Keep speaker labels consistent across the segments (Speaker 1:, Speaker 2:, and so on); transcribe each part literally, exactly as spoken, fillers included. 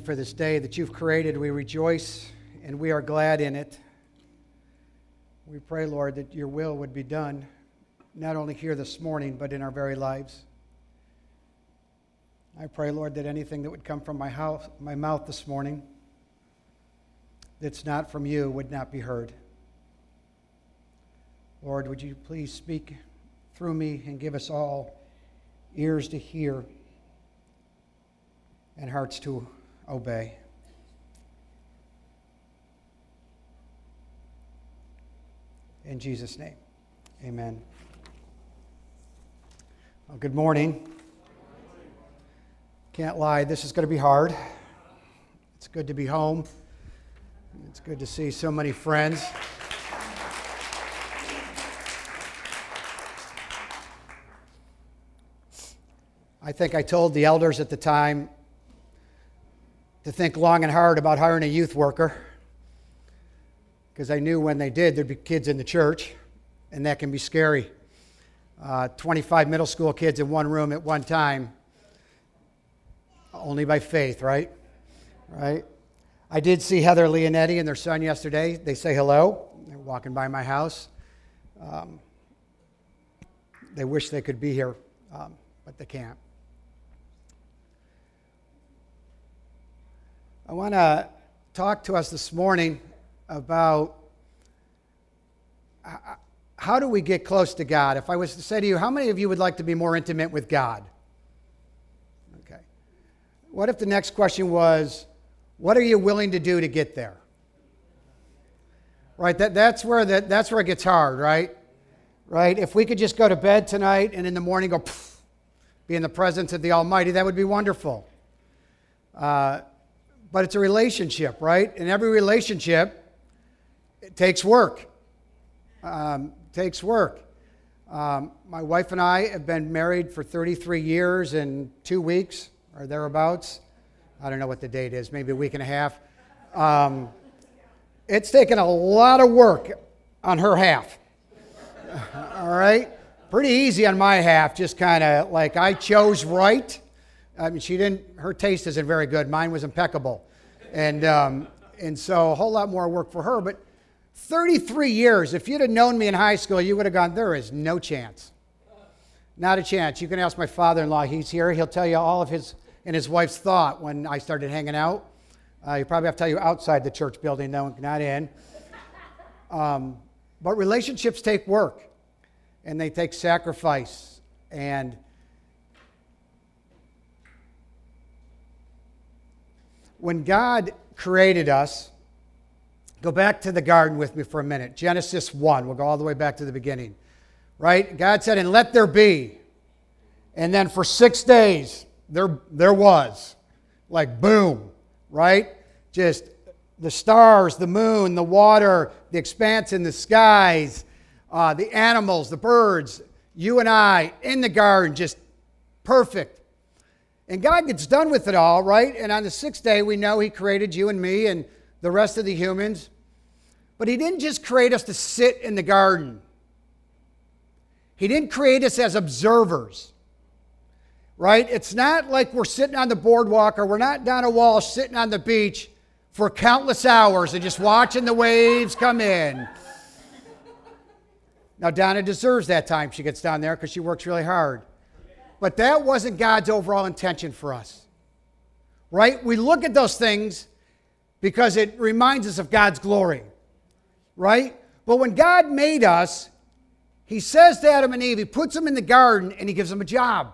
Speaker 1: for this day that you've created. We rejoice and we are glad in it. We pray, Lord, that your will would be done, not only here this morning, but in our very lives. I pray, Lord, that anything that would come from my house, my mouth this morning that's not from you would not be heard. Lord, would you please speak through me and give us all ears to hear and hearts to obey. In Jesus' name, amen. Well, good morning. Can't lie, this is going to be hard. It's good to be home. It's good to see so many friends. I think I told the elders at the time to think long and hard about hiring a youth worker, because I knew when they did, there'd be kids in the church, and that can be scary. Uh, twenty-five middle school kids in one room at one time, only by faith, right? Right? I did see Heather Leonetti and their son yesterday. They say hello. They're walking by my house. Um, they wish they could be here, um, but they can't. I want to talk to us this morning about how do we get close to God. If I was to say to you, how many of you would like to be more intimate with God? Okay. What if the next question was, what are you willing to do to get there? Right, that, that's where that, that's where it gets hard, right? Right? If we could just go to bed tonight and in the morning go, poof, be in the presence of the Almighty, that would be wonderful. Uh, But it's a relationship, right? And every relationship, it takes work. Um, takes work. Um, my wife and I have been married for thirty-three years and two weeks, or thereabouts. I don't know what the date is, maybe a week and a half. Um, it's taken a lot of work on her half. All right? Pretty easy on my half, just kind of like I chose right. I mean, she didn't, her taste isn't very good. Mine was impeccable. And um, and so a whole lot more work for her. But thirty-three years, if you'd have known me in high school, you would have gone, there is no chance. Not a chance. You can ask my father-in-law. He's here. He'll tell you all of his and his wife's thought when I started hanging out. Uh, he probably have to tell you outside the church building, though, not in. Um, but relationships take work. And they take sacrifice. And when God created us, go back to the garden with me for a minute. Genesis one, we'll go all the way back to the beginning. Right? God said, and let there be. And then for six days, there, there was. Like boom, right? Just the stars, the moon, the water, the expanse in the skies, uh, the animals, the birds, you and I in the garden, just perfect. And God gets done with it all, right? And on the sixth day, we know He created you and me and the rest of the humans. But He didn't just create us to sit in the garden. He didn't create us as observers, right? It's not like we're sitting on the boardwalk or we're not down a wall sitting on the beach for countless hours and just watching the waves come in. Now, Donna deserves that time she gets down there because she works really hard. But that wasn't God's overall intention for us, right? We look at those things because it reminds us of God's glory, right? But when God made us, He says to Adam and Eve, He puts them in the garden and He gives them a job.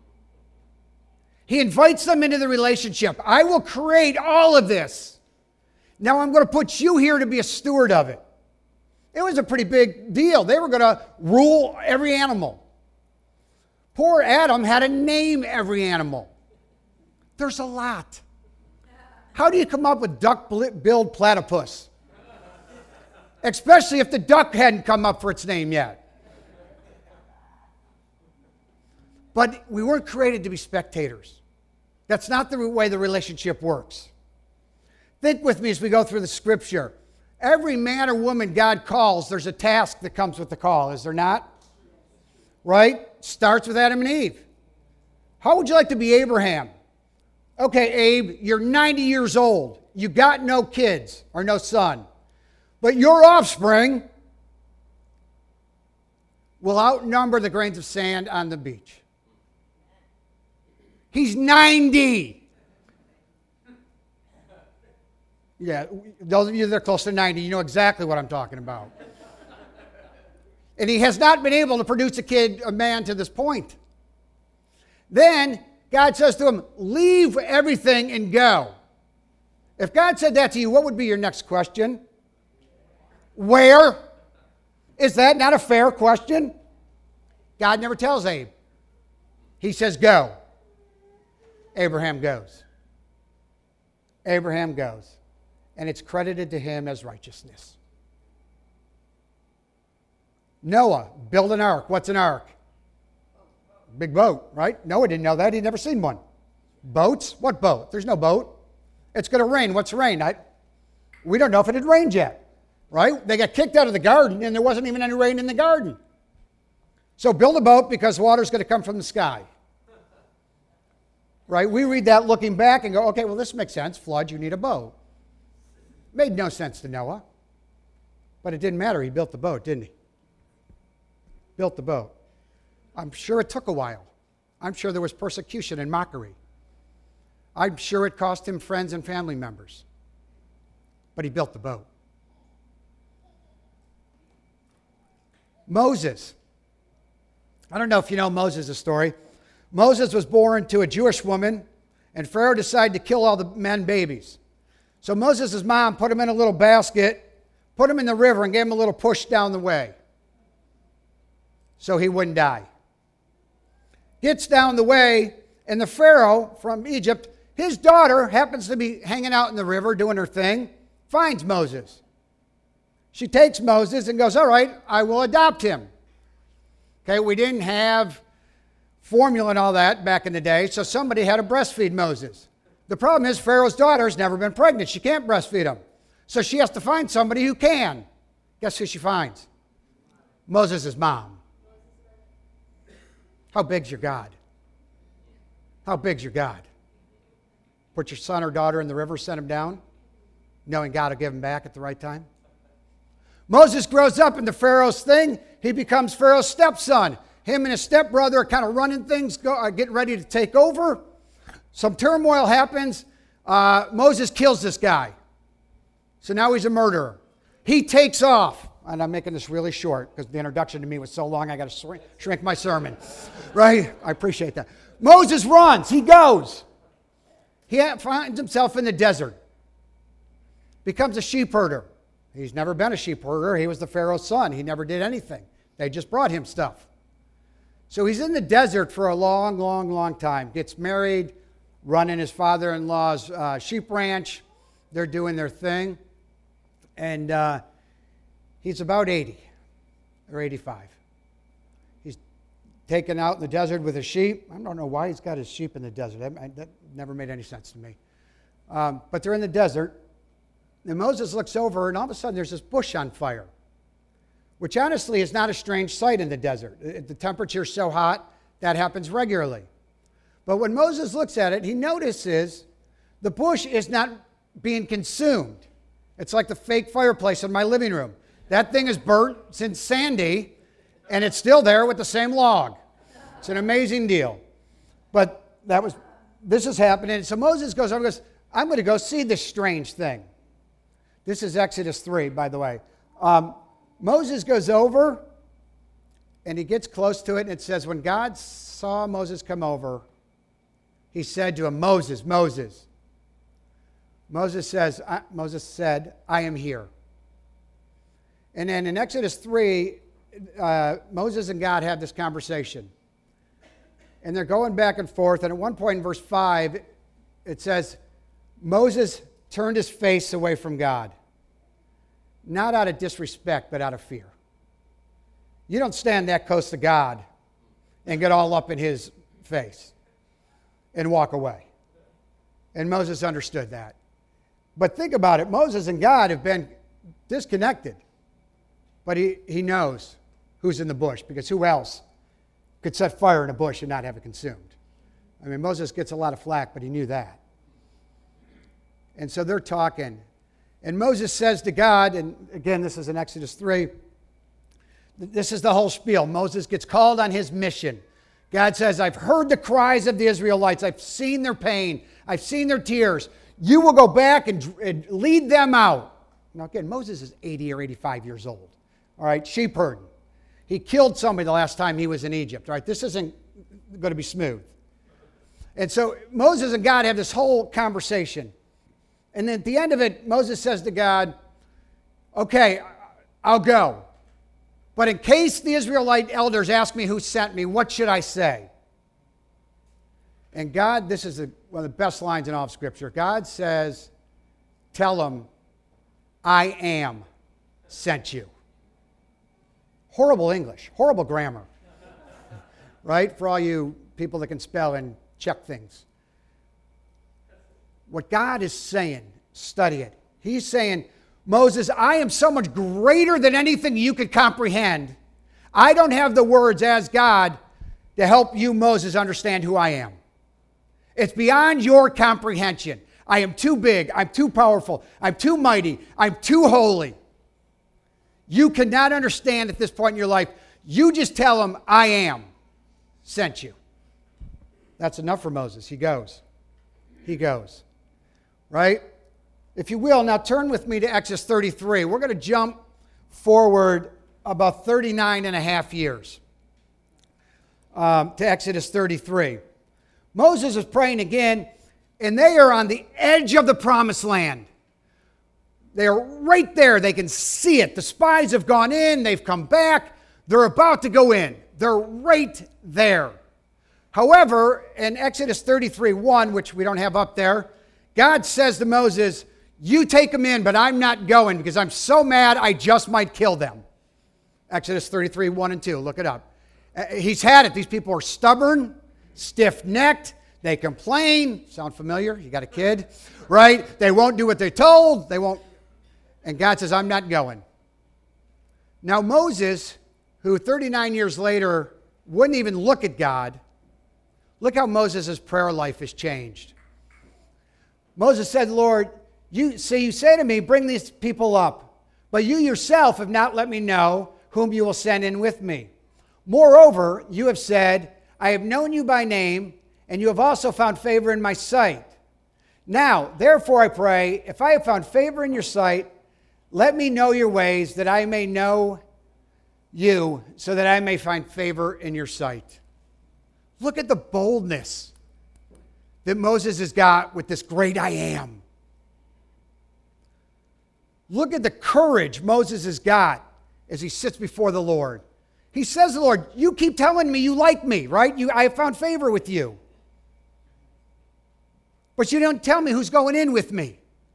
Speaker 1: He invites them into the relationship. I will create all of this. Now I'm going to put you here to be a steward of it. It was a pretty big deal. They were going to rule every animal. Poor Adam had to name every animal. There's a lot. How do you come up with duck-billed platypus? Especially if the duck hadn't come up for its name yet. But we weren't created to be spectators. That's not the way the relationship works. Think with me as we go through the scripture. Every man or woman God calls, there's a task that comes with the call, is there not? Right? Starts with Adam and Eve. How would you like to be Abraham? Okay, Abe, you're ninety years old. You got no kids or no son. But your offspring will outnumber the grains of sand on the beach. He's ninety. Yeah, those of you that are close to ninety, you know exactly what I'm talking about. And he has not been able to produce a kid, a man, to this point. Then God says to him, leave everything and go. If God said that to you, what would be your next question? Where? Is that not a fair question? God never tells Abe. He says, go. Abraham goes. Abraham goes. And it's credited to him as righteousness. Noah, build an ark. What's an ark? Big boat, right? Noah didn't know that. He'd never seen one. Boats? What boat? There's no boat. It's going to rain. What's rain? I, we don't know if it had rained yet, right? They got kicked out of the garden, and there wasn't even any rain in the garden. So build a boat because water's going to come from the sky. Right? We read that looking back and go, okay, well, this makes sense. Flood, you need a boat. Made no sense to Noah. But it didn't matter. He built the boat, didn't he? Built the boat. I'm sure it took a while. I'm sure there was persecution and mockery. I'm sure it cost him friends and family members. But he built the boat. Moses. I don't know if you know Moses' story. Moses was born to a Jewish woman, and Pharaoh decided to kill all the men babies. So Moses' mom put him in a little basket, put him in the river, and gave him a little push down the way so he wouldn't die. Gets down the way, and the Pharaoh from Egypt, his daughter happens to be hanging out in the river doing her thing, finds Moses. She takes Moses and goes, all right, I will adopt him. Okay, we didn't have formula and all that back in the day, so somebody had to breastfeed Moses. The problem is Pharaoh's daughter's never been pregnant. She can't breastfeed him. So she has to find somebody who can. Guess who she finds? Moses' mom. How big's your God? How big's your God? Put your son or daughter in the river, send him down, knowing God will give him back at the right time? Moses grows up into Pharaoh's thing. He becomes Pharaoh's stepson. Him and his stepbrother are kind of running things, go, are getting ready to take over. Some turmoil happens. Uh, Moses kills this guy. So now he's a murderer. He takes off. And I'm making this really short because the introduction to me was so long I got to shrink, shrink my sermon. Right? I appreciate that. Moses runs. He goes. He finds himself in the desert. Becomes a sheep herder. He's never been a sheep herder. He was the Pharaoh's son. He never did anything. They just brought him stuff. So he's in the desert for a long, long, long time. Gets married, running his father-in-law's uh, sheep ranch. They're doing their thing. And uh, he's about eighty or eighty-five. He's taken out in the desert with his sheep. I don't know why he's got his sheep in the desert. That, that never made any sense to me. Um, but they're in the desert. And Moses looks over, and all of a sudden there's this bush on fire, which honestly is not a strange sight in the desert. The temperature's so hot, that happens regularly. But when Moses looks at it, he notices the bush is not being consumed. It's like the fake fireplace in my living room. That thing is burnt since Sandy, and it's still there with the same log. It's an amazing deal. But that was, this is happening. So Moses goes over and goes, I'm going to go see this strange thing. This is Exodus three, by the way. Um, Moses goes over, and he gets close to it, and it says, when God saw Moses come over, he said to him, Moses, Moses. Moses says, I, Moses said, I am here. And then in Exodus three, uh, Moses and God have this conversation. And they're going back and forth. And at one point in verse five, it says, Moses turned his face away from God. Not out of disrespect, but out of fear. You don't stand that close to God and get all up in his face and walk away. And Moses understood that. But think about it. Moses and God have been disconnected. But he, he knows who's in the bush, because who else could set fire in a bush and not have it consumed? I mean, Moses gets a lot of flack, but he knew that. And so they're talking. And Moses says to God, and again, this is in Exodus three, this is the whole spiel. Moses gets called on his mission. God says, I've heard the cries of the Israelites. I've seen their pain. I've seen their tears. You will go back and, and lead them out. Now again, Moses is eighty or eighty-five years old. All right, sheep herding. He killed somebody the last time he was in Egypt. All right, this isn't going to be smooth. And so Moses and God have this whole conversation. And then at the end of it, Moses says to God, okay, I'll go. But in case the Israelite elders ask me who sent me, what should I say? And God, this is the, one of the best lines in all of Scripture. God says, tell them, I am sent you. Horrible English, horrible grammar. Right? For all you people that can spell and check things. What God is saying, study it. He's saying, Moses, I am so much greater than anything you could comprehend. I don't have the words as God to help you, Moses, understand who I am. It's beyond your comprehension. I am too big. I'm too powerful. I'm too mighty. I'm too holy. You cannot understand at this point in your life. You just tell him, I am sent you. That's enough for Moses. He goes. He goes. Right? If you will, now turn with me to Exodus thirty-three. We're going to jump forward about thirty-nine and a half years um, to Exodus thirty-three. Moses is praying again, and they are on the edge of the promised land. They are right there. They can see it. The spies have gone in. They've come back. They're about to go in. They're right there. However, in Exodus thirty-three one, which we don't have up there, God says to Moses, you take them in, but I'm not going because I'm so mad I just might kill them. Exodus thirty-three one and two. Look it up. He's had it. These people are stubborn, stiff-necked. They complain. Sound familiar? You got a kid, right? They won't do what they're told. They won't. And God says, I'm not going. Now Moses, who thirty-nine years later wouldn't even look at God, look how Moses' prayer life has changed. Moses said, Lord, you see, you say to me, bring these people up, but you yourself have not let me know whom you will send in with me. Moreover, you have said, I have known you by name, and you have also found favor in my sight. Now, therefore, I pray, if I have found favor in your sight, let me know your ways, that I may know you, so that I may find favor in your sight. Look at the boldness that Moses has got with this great I am. Look at the courage Moses has got as he sits before the Lord. He says to the Lord, you keep telling me you like me, right? You, I have found favor with you. But you don't tell me who's going in with me.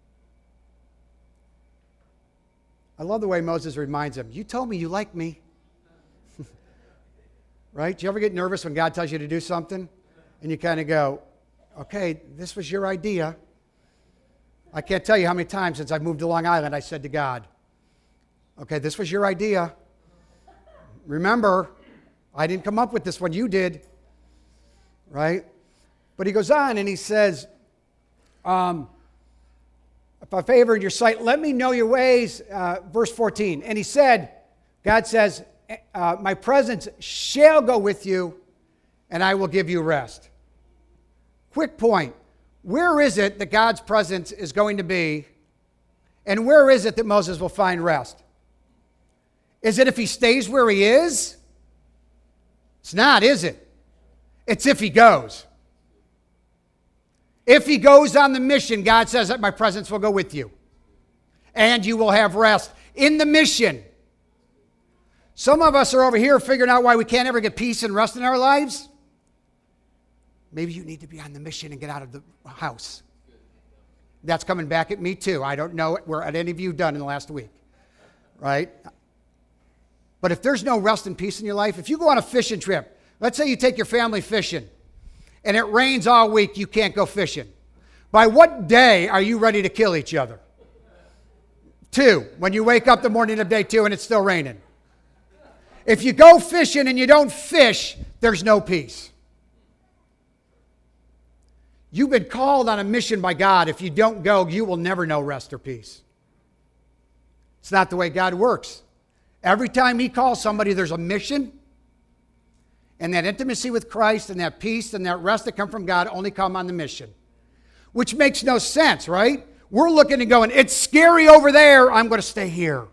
Speaker 1: I love the way Moses reminds him, you told me you like me. Right? Do you ever get nervous when God tells you to do something? And you kind of go, okay, this was your idea. I can't tell you how many times since I've moved to Long Island I said to God, okay, this was your idea. Remember, I didn't come up with this one, you did. Right? But he goes on and he says, um, if I favor in your sight, let me know your ways. Uh, verse fourteen. And he said, God says, uh, my presence shall go with you, and I will give you rest. Quick point. Where is it that God's presence is going to be, and where is it that Moses will find rest? Is it if he stays where he is? It's not, is it? It's if he goes. If he goes on the mission, God says that my presence will go with you. And you will have rest in the mission. Some of us are over here figuring out why we can't ever get peace and rest in our lives. Maybe you need to be on the mission and get out of the house. That's coming back at me too. I don't know what any of you done in the last week. Right? But if there's no rest and peace in your life, if you go on a fishing trip, let's say you take your family fishing, and it rains all week, you can't go fishing. By what day are you ready to kill each other? Two, when you wake up the morning of day two and it's still raining. If you go fishing and you don't fish, there's no peace. You've been called on a mission by God. If you don't go, you will never know rest or peace. It's not the way God works. Every time he calls somebody, there's a mission. And that intimacy with Christ and that peace and that rest that come from God only come on the mission. Which makes no sense, right? We're looking and going, it's scary over there. I'm going to stay here.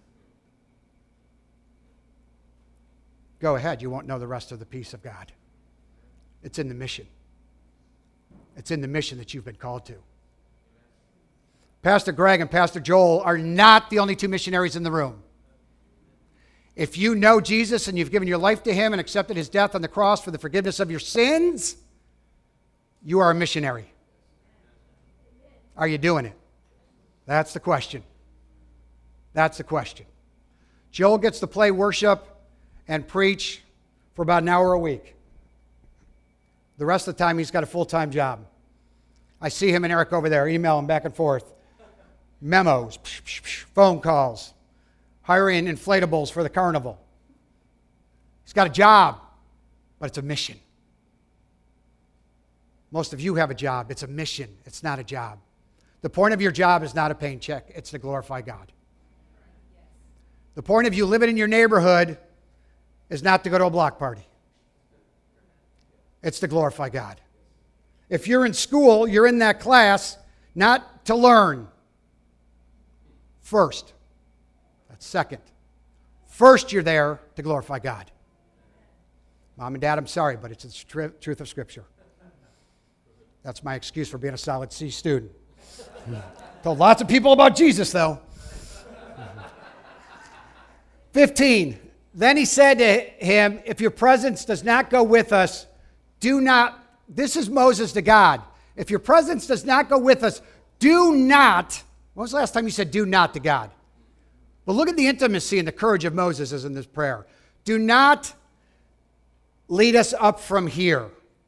Speaker 1: Go ahead. You won't know the rest of the peace of God. It's in the mission. It's in the mission that you've been called to. Pastor Greg and Pastor Joel are not the only two missionaries in the room. If you know Jesus and you've given your life to him and accepted his death on the cross for the forgiveness of your sins, you are a missionary. Are you doing it? That's the question. That's the question. Joel gets to play worship and preach for about an hour a week. The rest of the time, he's got a full-time job. I see him and Eric over there, emailing back and forth. Memos, phone calls, hiring inflatables for the carnival. He's got a job, but it's a mission. Most of you have a job. It's a mission. It's not a job. The point of your job is not a paying check. It's to glorify God. The point of you living in your neighborhood is not to go to a block party. It's to glorify God. If you're in school, you're in that class not to learn. First. That's second. First, you're there to glorify God. Mom and Dad, I'm sorry, but it's the tr- truth of Scripture. That's my excuse for being a solid C student. Told lots of people about Jesus, though. fifteen. Then he said to him, if your presence does not go with us, do not, this is Moses to God. If your presence does not go with us, do not, when was the last time you said do not to God? Well, look at the intimacy and the courage of Moses as in this prayer. Do not lead us up from here.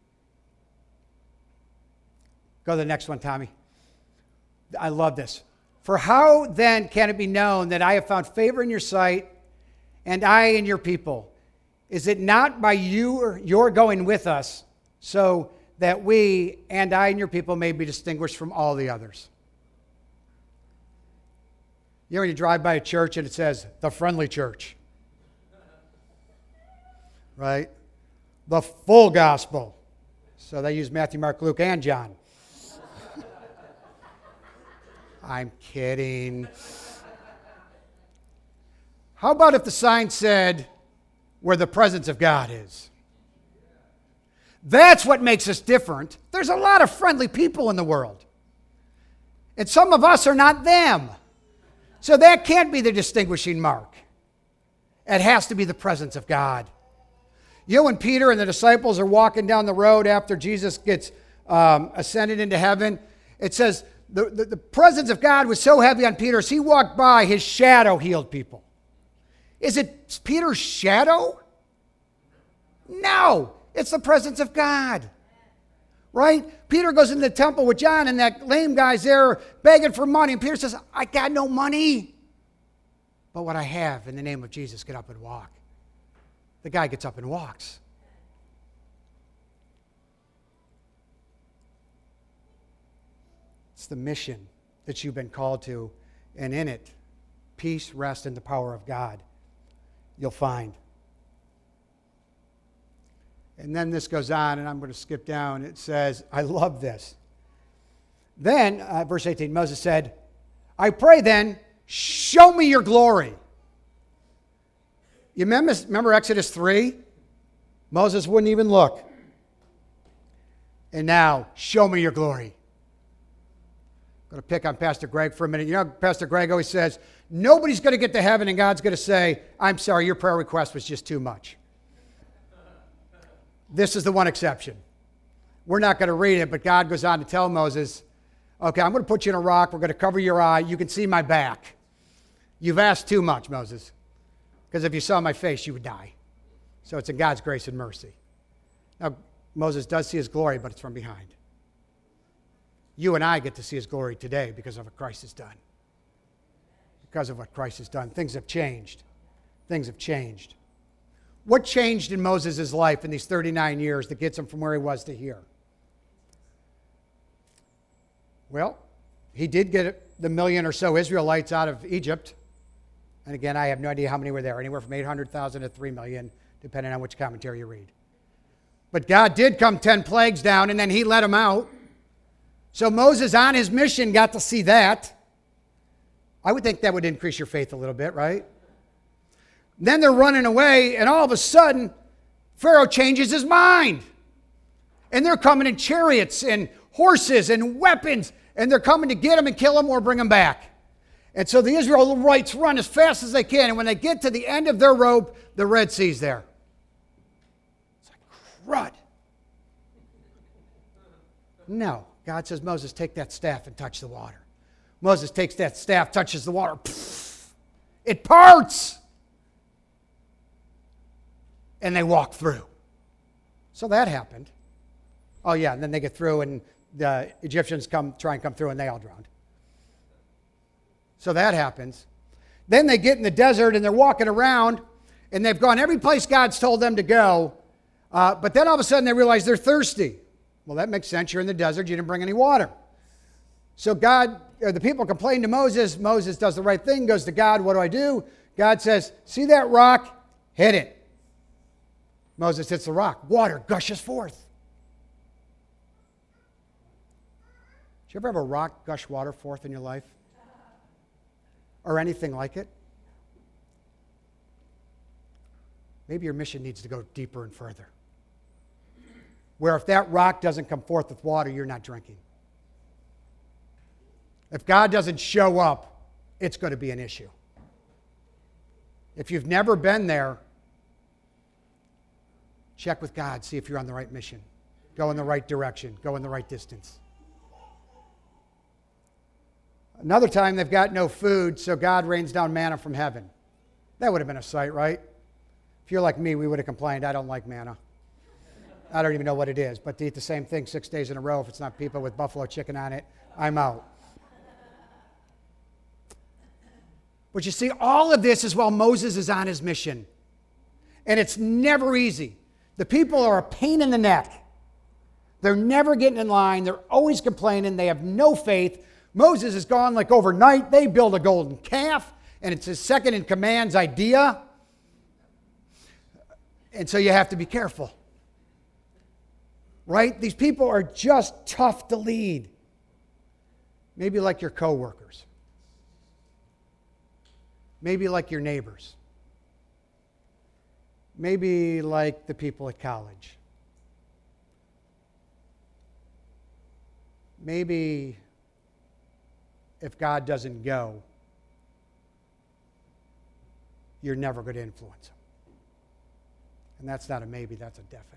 Speaker 1: Go to the next one, Tommy. I love this. For how then can it be known that I have found favor in your sight and I in your people? Is it not by you or your going with us so that we and I and your people may be distinguished from all the others? You know when you drive by a church and it says, the friendly church, right? The full gospel. So they use Matthew, Mark, Luke, and John. I'm kidding. How about if the sign said, where the presence of God is? That's what makes us different. There's a lot of friendly people in the world. And some of us are not them. So that can't be the distinguishing mark. It has to be the presence of God. You know when Peter and the disciples are walking down the road after Jesus gets um, ascended into heaven, it says the, the, the presence of God was so heavy on Peter as he walked by, his shadow healed people. Is it Peter's shadow? No, it's the presence of God. Right? Peter goes into the temple with John and that lame guy's there begging for money. And Peter says, I got no money. But what I have in the name of Jesus, get up and walk. The guy gets up and walks. It's the mission that you've been called to. And in it, peace, rest, and the power of God you'll find. And then this goes on, and I'm going to skip down. It says, I love this. Then, uh, verse eighteen, Moses said, I pray then, show me your glory. You remember, remember Exodus three? Moses wouldn't even look. And now, show me your glory. I'm going to pick on Pastor Greg for a minute. You know, Pastor Greg always says, nobody's going to get to heaven and God's going to say, I'm sorry, your prayer request was just too much. This is the one exception. We're not going to read it, but God goes on to tell Moses, okay, I'm going to put you in a rock. We're going to cover your eye. You can see my back. You've asked too much, Moses, because if you saw my face, you would die. So it's in God's grace and mercy. Now, Moses does see his glory, but it's from behind. You and I get to see his glory today because of what Christ has done. Because of what Christ has done. Things have changed. Things have changed. What changed in Moses' life in these thirty-nine years that gets him from where he was to here? Well, he did get the million or so Israelites out of Egypt. And again, I have no idea how many were there, anywhere from eight hundred thousand to three million, depending on which commentary you read. But God did come ten plagues down, and then he let them out. So Moses on his mission got to see that. I would think that would increase your faith a little bit, right? Then they're running away, and all of a sudden, Pharaoh changes his mind. And they're coming in chariots and horses and weapons, and they're coming to get him and kill him or bring him back. And so the Israelites run as fast as they can, and when they get to the end of their rope, the Red Sea's there. It's like, crud. No. God says, Moses, take that staff and touch the water. Moses takes that staff, touches the water. Pfft, it parts. And they walk through. So that happened. Oh, yeah, and then they get through, and the Egyptians come try and come through, and they all drowned. So that happens. Then they get in the desert, and they're walking around, and they've gone every place God's told them to go, uh, but then all of a sudden they realize they're thirsty. Well, that makes sense. You're in the desert. You didn't bring any water. So God, or the people complain to Moses. Moses does the right thing, goes to God. What do I do? God says, see that rock? Hit it. Moses hits the rock. Water gushes forth. Did you ever have a rock gush water forth in your life? Or anything like it? Maybe your mission needs to go deeper and further. Where if that rock doesn't come forth with water, you're not drinking. If God doesn't show up, it's going to be an issue. If you've never been there, check with God, see if you're on the right mission. Go in the right direction. Go in the right distance. Another time they've got no food, so God rains down manna from heaven. That would have been a sight, right? If you're like me, we would have complained, I don't like manna. I don't even know what it is, but to eat the same thing six days in a row, if it's not people with buffalo chicken on it, I'm out. But you see, all of this is while Moses is on his mission. And it's never easy. The people are a pain in the neck. They're never getting in line. They're always complaining. They have no faith. Moses is gone like overnight. They build a golden calf, and it's his second in command's idea. And so you have to be careful. Right? These people are just tough to lead. Maybe like your coworkers. Maybe like your neighbors. Maybe like the people at college. Maybe if God doesn't go, you're never going to influence them. And that's not a maybe, that's a definite.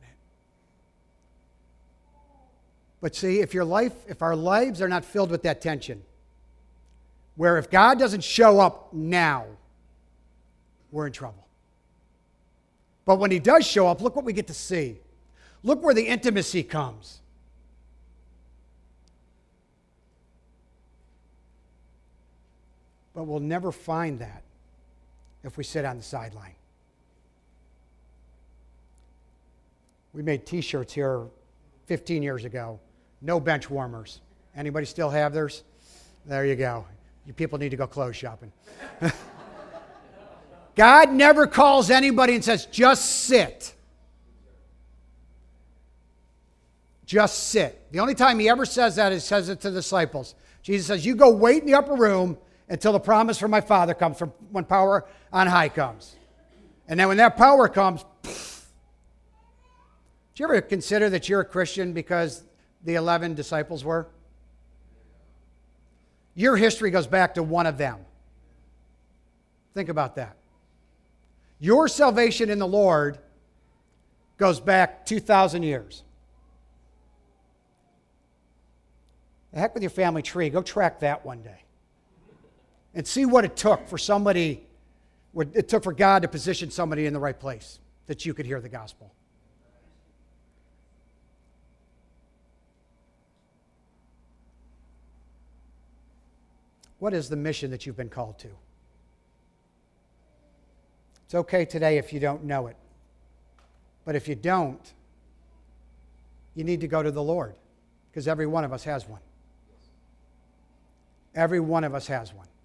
Speaker 1: But see, if your life, if our lives are not filled with that tension, where if God doesn't show up now, we're in trouble. But when he does show up, look what we get to see. Look where the intimacy comes. But we'll never find that if we sit on the sideline. We made t-shirts here fifteen years ago. No bench warmers. Anybody still have theirs? There you go. You people need to go clothes shopping. God never calls anybody and says, just sit. Just sit. The only time he ever says that is says it to the disciples. Jesus says, you go wait in the upper room until the promise from my Father comes, from when power on high comes. And then when that power comes, pff, do you ever consider that you're a Christian because the eleven disciples were? Your history goes back to one of them. Think about that. Your salvation in the Lord goes back two thousand years. The heck with your family tree. Go track that one day. And see what it took for somebody, what it took for God to position somebody in the right place that you could hear the gospel. What is the mission that you've been called to? It's okay today if you don't know it. But if you don't, you need to go to the Lord, because every one of us has one. Every one of us has one.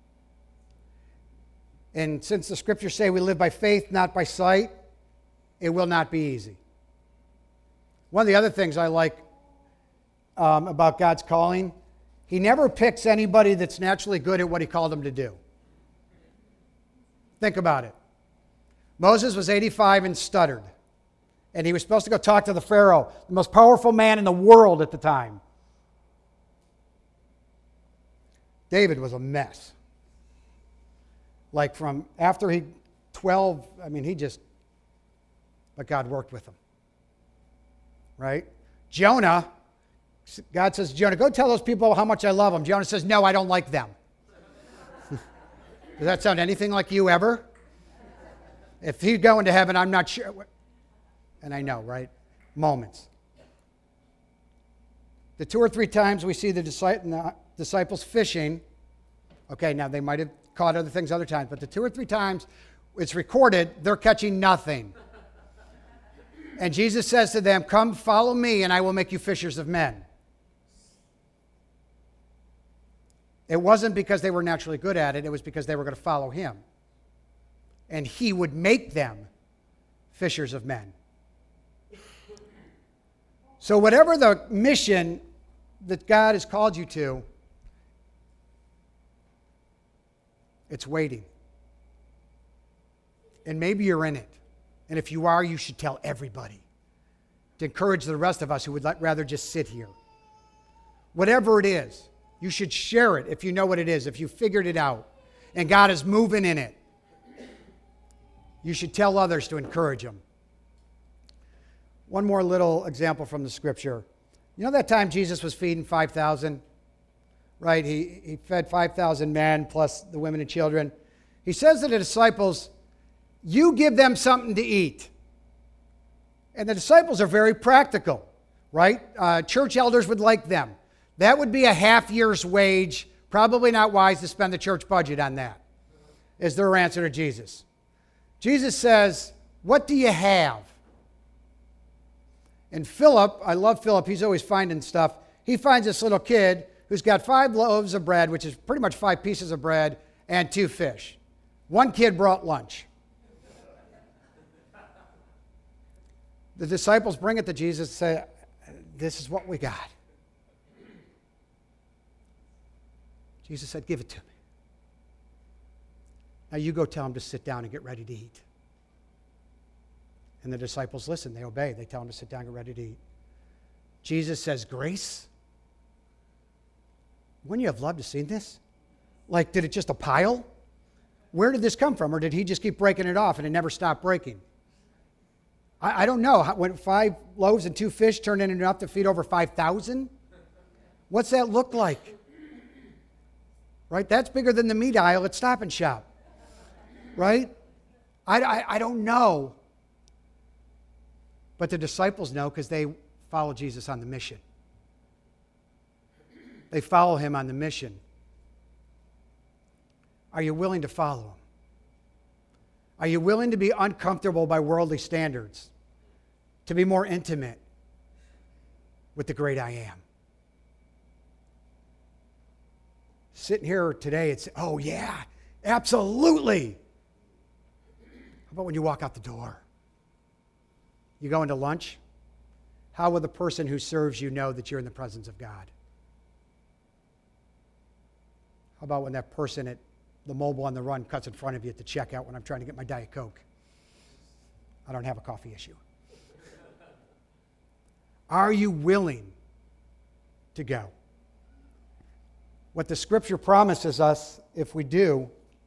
Speaker 1: And since the scriptures say we live by faith, not by sight, it will not be easy. One of the other things I like um, about God's calling, He never picks anybody that's naturally good at what He called them to do. Think about it. Moses was eighty-five and stuttered. And he was supposed to go talk to the Pharaoh, the most powerful man in the world at the time. David was a mess. Like from after he, twelve, I mean, he just, but God worked with him. Right? Jonah, God says, Jonah, go tell those people how much I love them. Jonah says, no, I don't like them. Does that sound anything like you ever? If he'd go into heaven, I'm not sure. And I know, right? Moments. The two or three times we see the disciples fishing, okay, now they might have caught other things other times, but the two or three times it's recorded, they're catching nothing. And Jesus says to them, come follow me and I will make you fishers of men. It wasn't because they were naturally good at it, it was because they were going to follow him. And he would make them fishers of men. So whatever the mission that God has called you to, it's waiting. And maybe you're in it. And if you are, you should tell everybody to encourage the rest of us who would rather just sit here. Whatever it is, you should share it if you know what it is, if you figured it out, and God is moving in it. You should tell others to encourage them. One more little example from the scripture. You know that time Jesus was feeding five thousand? Right? He, he fed five thousand men plus the women and children. He says to the disciples, you give them something to eat. And the disciples are very practical, right? Uh, church elders would like them. That would be a half year's wage. Probably not wise to spend the church budget on that, is their answer to Jesus. Jesus says, what do you have? And Philip, I love Philip, he's always finding stuff. He finds this little kid who's got five loaves of bread, which is pretty much five pieces of bread, and two fish. One kid brought lunch. The disciples bring it to Jesus and say, this is what we got. Jesus said, give it to me. Now you go tell him to sit down and get ready to eat. And the disciples listen, they obey. They tell him to sit down and get ready to eat. Jesus says, grace? Wouldn't you have loved to see this? Like, did it just a pile? Where did this come from? Or did he just keep breaking it off and it never stopped breaking? I, I don't know. How, when five loaves and two fish turned into enough to feed over five thousand? What's that look like? Right? That's bigger than the meat aisle at Stop and Shop. Right? I, I, I don't know. But the disciples know because they follow Jesus on the mission. They follow him on the mission. Are you willing to follow him? Are you willing to be uncomfortable by worldly standards? To be more intimate with the great I am? Sitting here today, it's, oh yeah, absolutely. How about when you walk out the door? You go into lunch? How will the person who serves you know that you're in the presence of God? How about when that person at the Mobile on the Run cuts in front of you at the checkout when I'm trying to get my Diet Coke? I don't have a coffee issue. Are you willing to go? What the scripture promises us, if we do,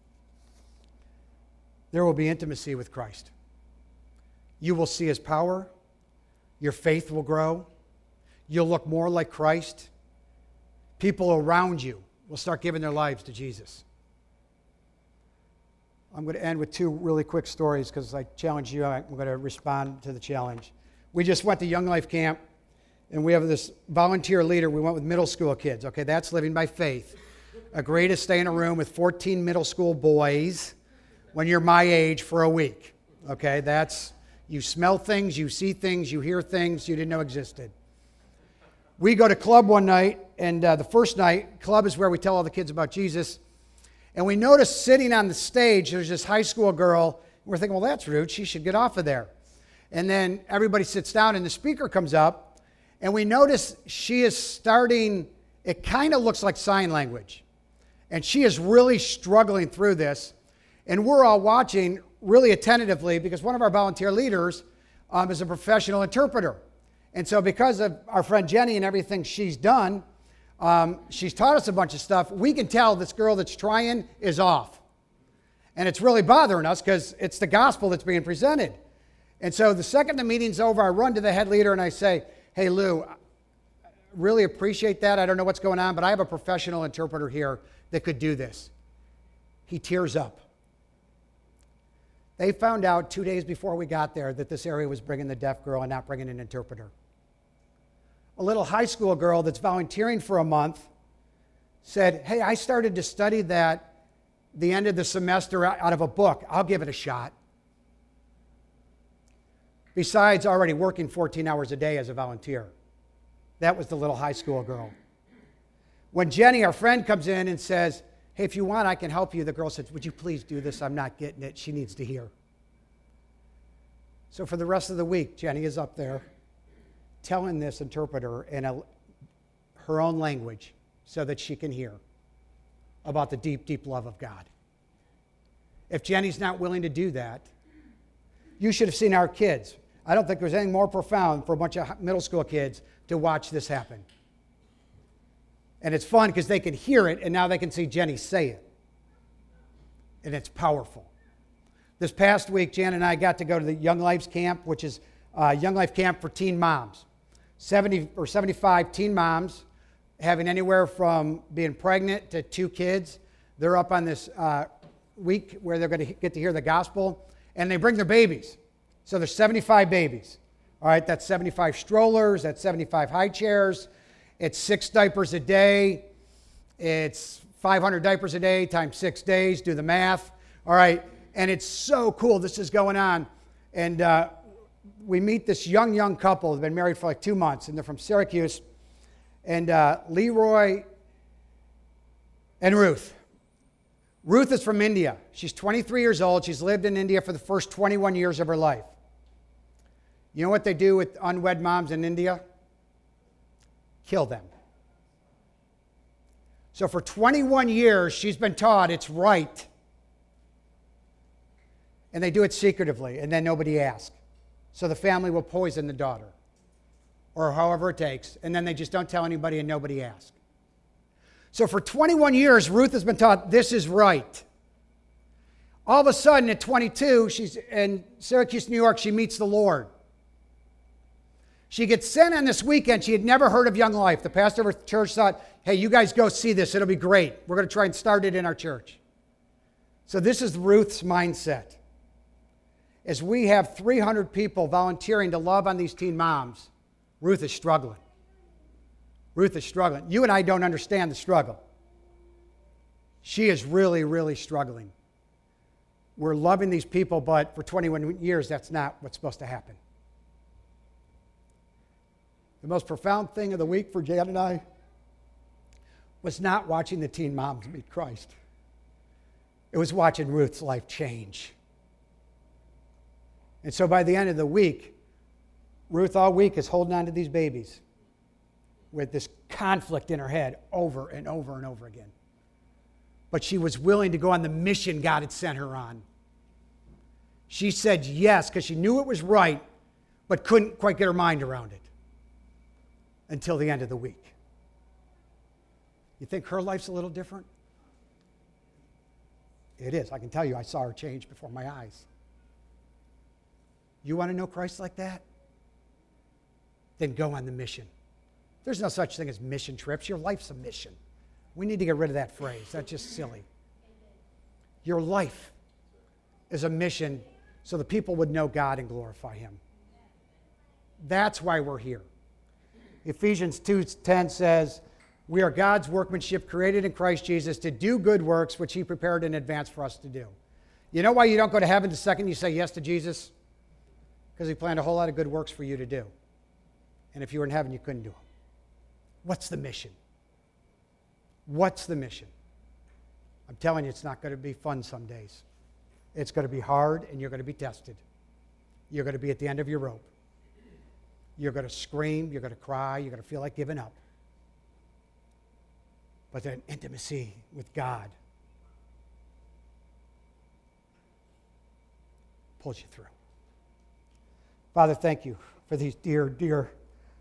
Speaker 1: there will be intimacy with Christ. You will see his power. Your faith will grow. You'll look more like Christ. People around you will start giving their lives to Jesus. I'm going to end with two really quick stories because I challenge you. I'm going to respond to the challenge. We just went to Young Life Camp, and we have this volunteer leader. We went with middle school kids. Okay, that's living by faith. Agree to stay in a room with fourteen middle school boys when you're my age for a week. Okay, that's... You smell things, you see things, you hear things you didn't know existed. we go to club one night, and uh, the first night, club is where we tell all the kids about Jesus. And we notice sitting on the stage, there's this high school girl. We're thinking, well, that's rude. She should get off of there. And then everybody sits down, and the speaker comes up, and we notice she is starting, it kind of looks like sign language. And she is really struggling through this. And we're all watching really attentively because one of our volunteer leaders um, is a professional interpreter. And so because of our friend Jenny and everything she's done, um, she's taught us a bunch of stuff. We can tell this girl that's trying is off. And it's really bothering us because it's the gospel that's being presented. And so the second the meeting's over, I run to the head leader and I say, hey, Lou, really appreciate that. I don't know what's going on, but I have a professional interpreter here that could do this. He tears up. They found out two days before we got there that this area was bringing the deaf girl and not bringing an interpreter. A little high school girl that's volunteering for a month said, hey, I started to study that the end of the semester out of a book. I'll give it a shot. Besides already working fourteen hours a day as a volunteer. That was the little high school girl. When Jenny, our friend, comes in and says, hey, if you want, I can help you, the girl says, would you please do this? I'm not getting it. She needs to hear. So for the rest of the week, Jenny is up there telling this interpreter in a, her own language so that she can hear about the deep, deep love of God. If Jenny's not willing to do that, you should have seen our kids. I don't think there's anything more profound for a bunch of middle school kids to watch this happen. And it's fun because they can hear it, and now they can see Jenny say it. And it's powerful. This past week, Jan and I got to go to the Young Lives Camp, which is uh, Young Life Camp for teen moms. seventy or seventy-five teen moms having anywhere from being pregnant to two kids. They're up on this uh, week where they're going to get to hear the gospel, and they bring their babies. So there's seventy-five babies. All right, that's seventy-five strollers, that's seventy-five high chairs. It's six diapers a day. It's five hundred diapers a day times six days. Do the math. All right, and it's so cool. This is going on. And uh, we meet this young, young couple. They've been married for like two months, and they're from Syracuse. And uh, Leroy and Ruth. Ruth is from India. She's twenty-three years old. She's lived in India for the first twenty-one years of her life. You know what they do with unwed moms in India? Kill them. So for twenty-one years, she's been taught it's right. And they do it secretively, and then nobody asks. So the family will poison the daughter, or however it takes, and then they just don't tell anybody and nobody asks. So for twenty-one years, Ruth has been taught this is right. All of a sudden, at twenty-two, she's in Syracuse, New York, she meets the Lord. She gets sent on this weekend. She had never heard of Young Life. The pastor of her church thought, hey, you guys go see this. It'll be great. We're going to try and start it in our church. So this is Ruth's mindset. As we have three hundred people volunteering to love on these teen moms, Ruth is struggling. Ruth is struggling. You and I don't understand the struggle. She is really, really struggling. We're loving these people, but for twenty-one years, that's not what's supposed to happen. The most profound thing of the week for Jan and I was not watching the teen moms meet Christ. It was watching Ruth's life change. And so by the end of the week, Ruth all week is holding on to these babies with this conflict in her head over and over and over again. But she was willing to go on the mission God had sent her on. She said yes because she knew it was right, but couldn't quite get her mind around it until the end of the week. You think her life's a little different? It is. I can tell you, I saw her change before my eyes. You want to know Christ like that? Then go on the mission. There's no such thing as mission trips. Your life's a mission. We need to get rid of that phrase. That's just silly. Your life is a mission so the people would know God and glorify Him. That's why we're here. Ephesians two ten says, we are God's workmanship created in Christ Jesus to do good works which He prepared in advance for us to do. You know why you don't go to heaven the second you say yes to Jesus? Because He planned a whole lot of good works for you to do. And if you were in heaven, you couldn't do them. What's the mission? What's the mission? I'm telling you, it's not going to be fun some days. It's going to be hard, and you're going to be tested. You're going to be at the end of your rope. You're going to scream. You're going to cry. You're going to feel like giving up. But that intimacy with God pulls you through. Father, thank you for these dear, dear